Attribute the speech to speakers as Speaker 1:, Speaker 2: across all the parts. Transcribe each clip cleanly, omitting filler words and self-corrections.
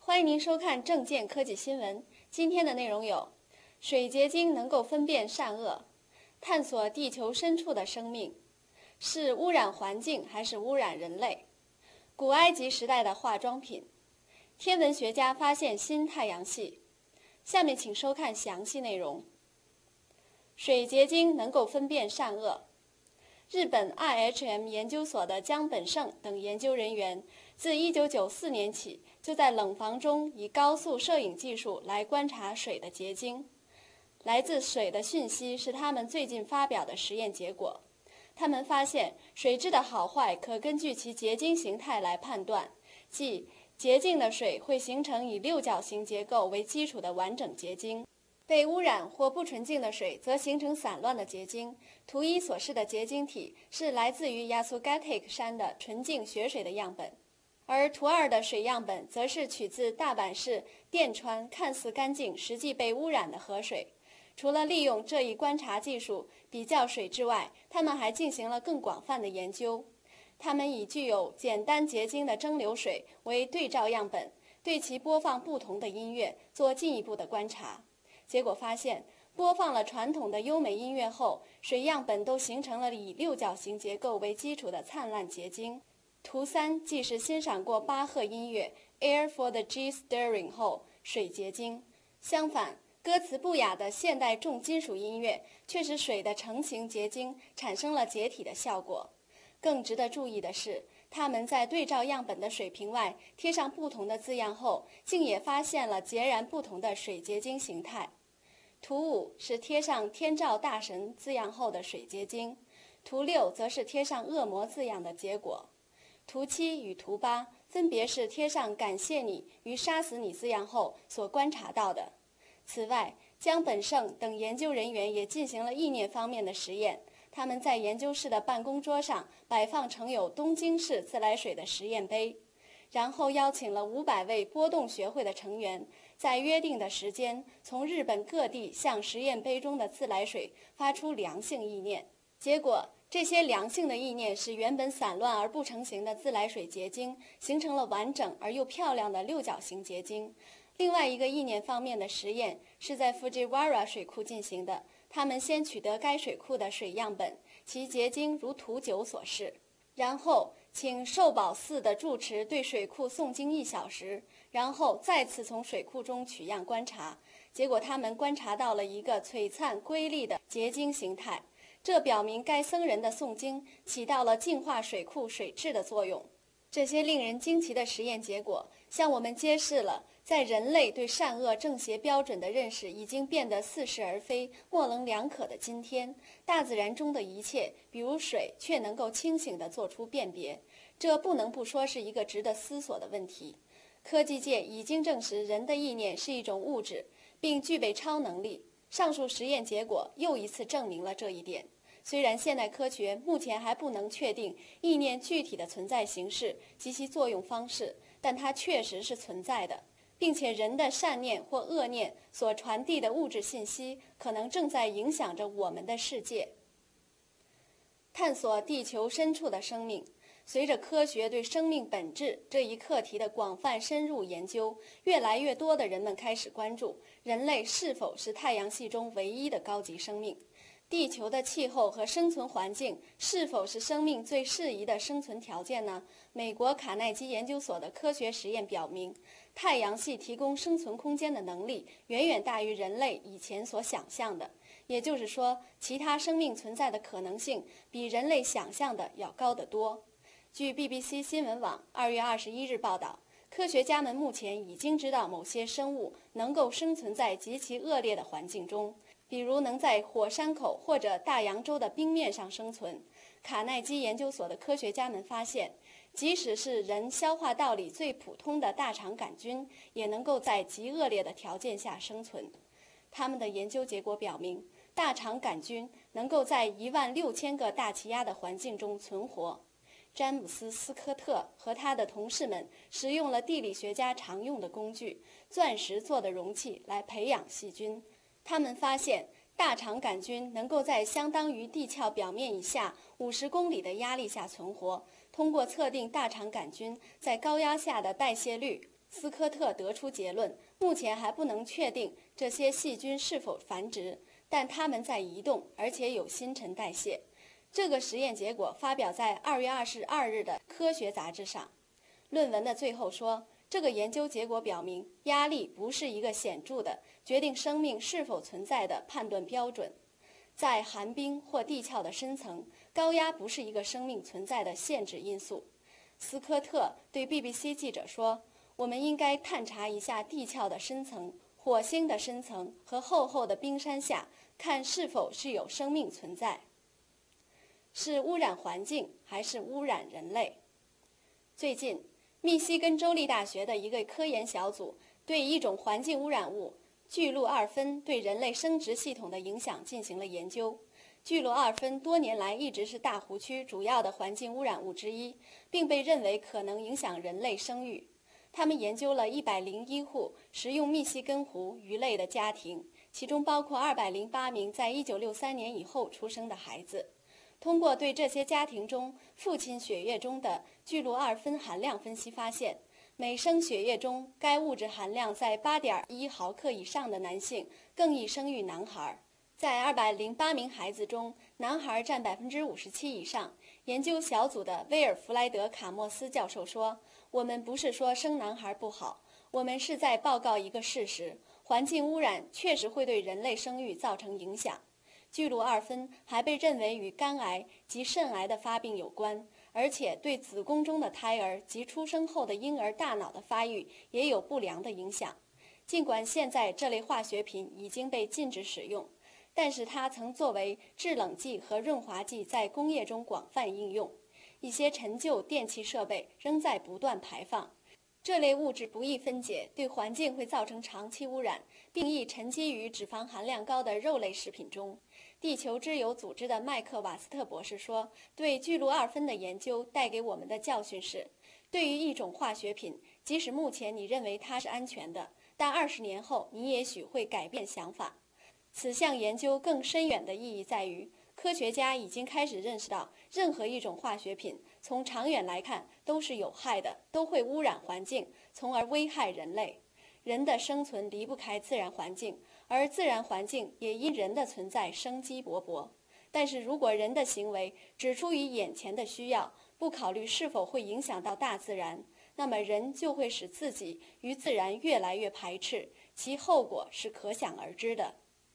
Speaker 1: 欢迎您收看正见科技新闻。今天的内容有：水结晶能够分辨善恶，探索地球深处的生命，是污染环境还是污染人类？古埃及时代的化妆品，天文学家发现新太阳系。下面请收看详细内容。水结晶能够分辨善恶。日本 IHM 研究所的江本胜等研究人员自1994年起就在冷房中以高速摄影技术来观察水的结晶。来自水的讯息是他们最近发表的实验结果。他们发现水质的好坏可根据其结晶形态来判断，即洁净的水会形成以六角形结构为基础的完整结晶。被污染或不纯净的水则形成散乱的结晶。图一所示的结晶体是来自于亚苏盖特山的纯净雪水的样本，而图二的水样本则是取自大阪市电川看似干净，实际被污染的河水。除了利用这一观察技术比较水质外，他们还进行了更广泛的研究。他们以具有简单结晶的蒸馏水为对照样本，对其播放不同的音乐做进一步的观察。结果发现，播放了传统的优美音乐后，水样本都形成了以六角形结构为基础的灿烂结晶。图三既是欣赏过巴赫音乐 Air for the G Stirring 后水结晶，相反，歌词不雅的现代重金属音乐却使水的成型结晶产生了解体的效果。更值得注意的是，他们在对照样本的水瓶外贴上不同的字样后，竟也发现了截然不同的水结晶形态。图五是贴上天照大神字样后的水结晶，图六则是贴上恶魔字样的结果。图七与图八分别是贴上感谢你与杀死你字样后所观察到的。此外，江本胜等研究人员也进行了意念方面的实验。他们在研究室的办公桌上摆放盛有东京市自来水的实验杯，然后邀请了500位波动学会的成员，在约定的时间从日本各地向实验杯中的自来水发出良性意念。结果，这些良性的意念使原本散乱而不成形的自来水结晶形成了完整而又漂亮的六角形结晶。另外一个意念方面的实验是在 Fujiwara 水库进行的。他们先取得该水库的水样本，其结晶如图9所示，然后请寿保寺的住持对水库诵经1小时，然后再次从水库中取样观察。结果他们观察到了一个璀璨瑰丽的结晶形态，这表明该僧人的诵经起到了净化水库水质的作用。这些令人惊奇的实验结果向我们揭示了，在人类对善恶正邪标准的认识已经变得似是而非、模棱两可的今天，大自然中的一切，比如水，却能够清醒地做出辨别。这不能不说是一个值得思索的问题。科技界已经证实人的意念是一种物质，并具备超能力。上述实验结果又一次证明了这一点。虽然现代科学目前还不能确定意念具体的存在形式及其作用方式，但它确实是存在的，并且人的善念或恶念所传递的物质信息可能正在影响着我们的世界。探索地球深处的生命。随着科学对生命本质这一课题的广泛深入研究，越来越多的人们开始关注人类是否是太阳系中唯一的高级生命。地球的气候和生存环境是否是生命最适宜的生存条件呢？美国卡耐基研究所的科学实验表明，太阳系提供生存空间的能力远远大于人类以前所想象的。也就是说，其他生命存在的可能性比人类想象的要高得多。据 BBC 新闻网2月21日报道，科学家们目前已经知道某些生物能够生存在极其恶劣的环境中，比如能在火山口或者大洋洲的冰面上生存。卡耐基研究所的科学家们发现，即使是人消化道里最普通的大肠杆菌，也能够在极恶劣的条件下生存。他们的研究结果表明，大肠杆菌能够在16000个大气压的环境中存活。詹姆斯·斯科特和他的同事们使用了地理学家常用的工具——钻石做的容器来培养细菌。他们发现，大肠杆菌能够在相当于地壳表面以下50公里的压力下存活。通过测定大肠杆菌在高压下的代谢率， 斯科特得出结论，目前还不能确定这些细菌是否繁殖，但它们在移动，而且有新陈代谢。这个实验结果发表在2月22日的《科学》杂志上。论文的最后说，这个研究结果表明，压力不是一个显著的决定生命是否存在的判断标准。在寒冰或地壳的深层，高压不是一个生命存在的限制因素。斯科特对 BBC 记者说，我们应该探查一下地壳的深层、火星的深层和厚厚的冰山下，看是否是有生命存在。是污染环境还是污染人类？最近，密西根州立大学的一个科研小组对一种环境污染物聚氯二酚对人类生殖系统的影响进行了研究。聚氯二酚多年来一直是大湖区主要的环境污染物之一，并被认为可能影响人类生育。他们研究了101户食用密西根湖鱼类的家庭，其中包括208名在1963年以后出生的孩子。通过对这些家庭中父亲血液中的聚氯二酚含量分析发现，每升血液中该物质含量在8.1毫克以上的男性更易生育男孩。在208名孩子中，男孩占57%以上。研究小组的威尔弗莱德·卡莫斯教授说，我们不是说生男孩不好，我们是在报告一个事实，环境污染确实会对人类生育造成影响。聚氯二酚还被认为与肝癌及肾癌的发病有关，而且对子宫中的胎儿及出生后的婴儿大脑的发育也有不良的影响。尽管现在这类化学品已经被禁止使用，但是它曾作为制冷剂和润滑剂在工业中广泛应用。一些陈旧电气设备仍在不断排放。这类物质不易分解，对环境会造成长期污染，并易沉积于脂肪含量高的肉类食品中。地球之友组织的麦克瓦斯特博士说，对聚氯二酚的研究带给我们的教训是，对于一种化学品，即使目前你认为它是安全的，但20年后你也许会改变想法。此项研究更深远的意义在于，科学家已经开始认识到，任何一种化学品从长远来看都是有害的，都会污染环境，从而危害人类。人的生存离不开自然环境，而自然环境也因人的存在生机勃勃。但是如果人的行为只出于眼前的需要，不考虑是否会影响到大自然，那么人就会使自己与自然越来越排斥，其后果是可想而知的。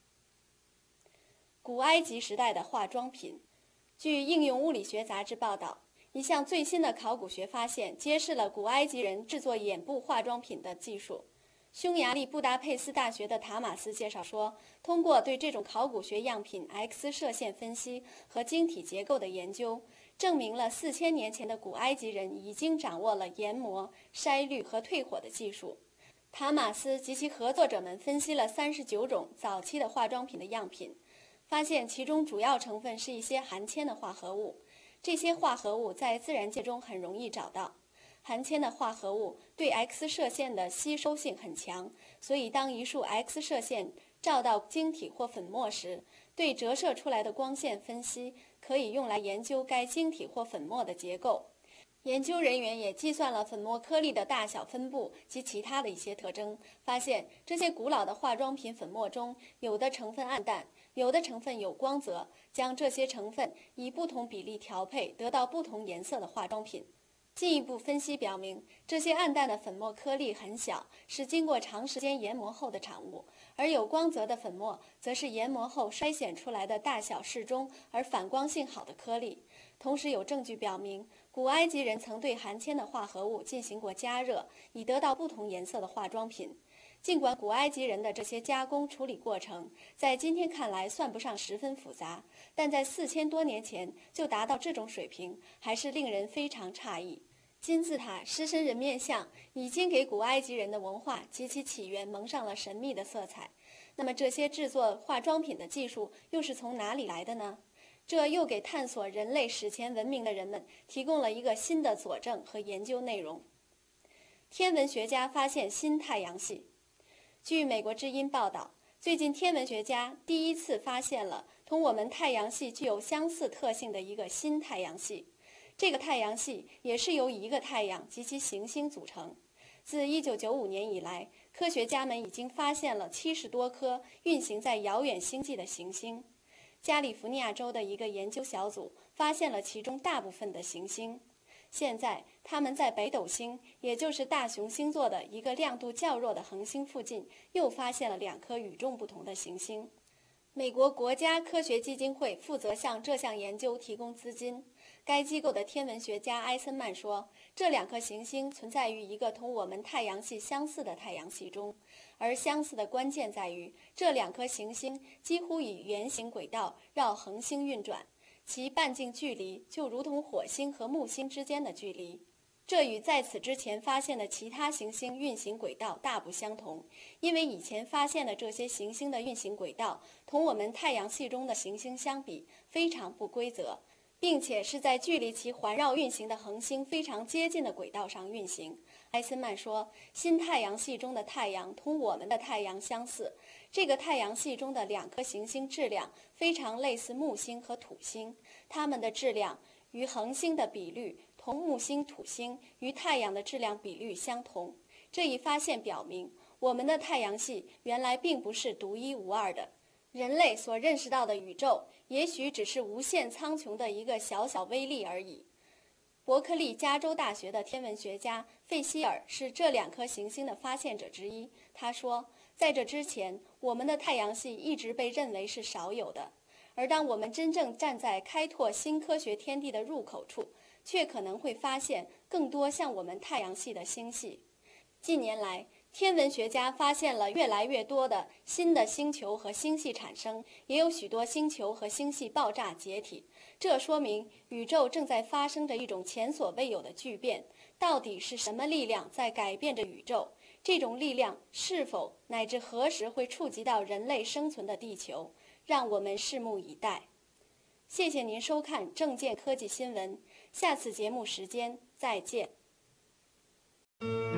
Speaker 1: 古埃及时代的化妆品。据《应用物理学》杂志报道，一项最新的考古学发现揭示了古埃及人制作眼部化妆品的技术。匈牙利布达佩斯大学的塔马斯介绍说，通过对这种考古学样品 X 射线分析和晶体结构的研究，证明了4000年前的古埃及人已经掌握了研磨、筛滤和退火的技术。塔马斯及其合作者们分析了39种早期的化妆品的样品，发现其中主要成分是一些含铅的化合物。这些化合物在自然界中很容易找到。含铅的化合物对 X 射线的吸收性很强，所以当一束 X 射线照到晶体或粉末时，对折射出来的光线分析可以用来研究该晶体或粉末的结构。研究人员也计算了粉末颗粒的大小分布及其他的一些特征，发现这些古老的化妆品粉末中，有的成分暗淡，有的成分有光泽，将这些成分以不同比例调配，得到不同颜色的化妆品。进一步分析表明，这些暗淡的粉末颗粒很小，是经过长时间研磨后的产物，而有光泽的粉末则是研磨后筛选出来的大小适中而反光性好的颗粒。同时有证据表明，古埃及人曾对含铅的化合物进行过加热，以得到不同颜色的化妆品。尽管古埃及人的这些加工处理过程在今天看来算不上十分复杂，但在4000多年前就达到这种水平，还是令人非常诧异。金字塔、狮身人面像已经给古埃及人的文化及其起源蒙上了神秘的色彩。那么这些制作化妆品的技术又是从哪里来的呢？这又给探索人类史前文明的人们提供了一个新的佐证和研究内容。天文学家发现新太阳系。据美国之音报道，最近天文学家第一次发现了同我们太阳系具有相似特性的一个新太阳系。这个太阳系也是由一个太阳及其行星组成。 自1995年以来，科学家们已经发现了70多颗运行在遥远星际的行星。加利福尼亚州的一个研究小组发现了其中大部分的行星。现在，他们在北斗星，也就是大熊星座的一个亮度较弱的恒星附近，又发现了2颗与众不同的行星。美国国家科学基金会负责向这项研究提供资金。该机构的天文学家埃森曼说，这2颗行星存在于一个同我们太阳系相似的太阳系中，而相似的关键在于，这2颗行星几乎以圆形轨道绕恒星运转，其半径距离就如同火星和木星之间的距离。这与在此之前发现的其他行星运行轨道大不相同，因为以前发现的这些行星的运行轨道同我们太阳系中的行星相比非常不规则，并且是在距离其环绕运行的恒星非常接近的轨道上运行。埃森曼说，新太阳系中的太阳同我们的太阳相似，这个太阳系中的2颗行星质量非常类似木星和土星，它们的质量与恒星的比率同木星、土星与太阳的质量比率相同。这一发现表明，我们的太阳系原来并不是独一无二的。人类所认识到的宇宙，也许只是无限苍穹的一个小小微粒而已。伯克利加州大学的天文学家费希尔是这2颗行星的发现者之一。他说，在这之前，我们的太阳系一直被认为是少有的。而当我们真正站在开拓新科学天地的入口处，却可能会发现更多像我们太阳系的星系。近年来，天文学家发现了越来越多的新的星球和星系产生，也有许多星球和星系爆炸解体。这说明宇宙正在发生着一种前所未有的巨变。到底是什么力量在改变着宇宙？这种力量是否乃至何时会触及到人类生存的地球？让我们拭目以待。谢谢您收看正见科技新闻，下次节目时间再见。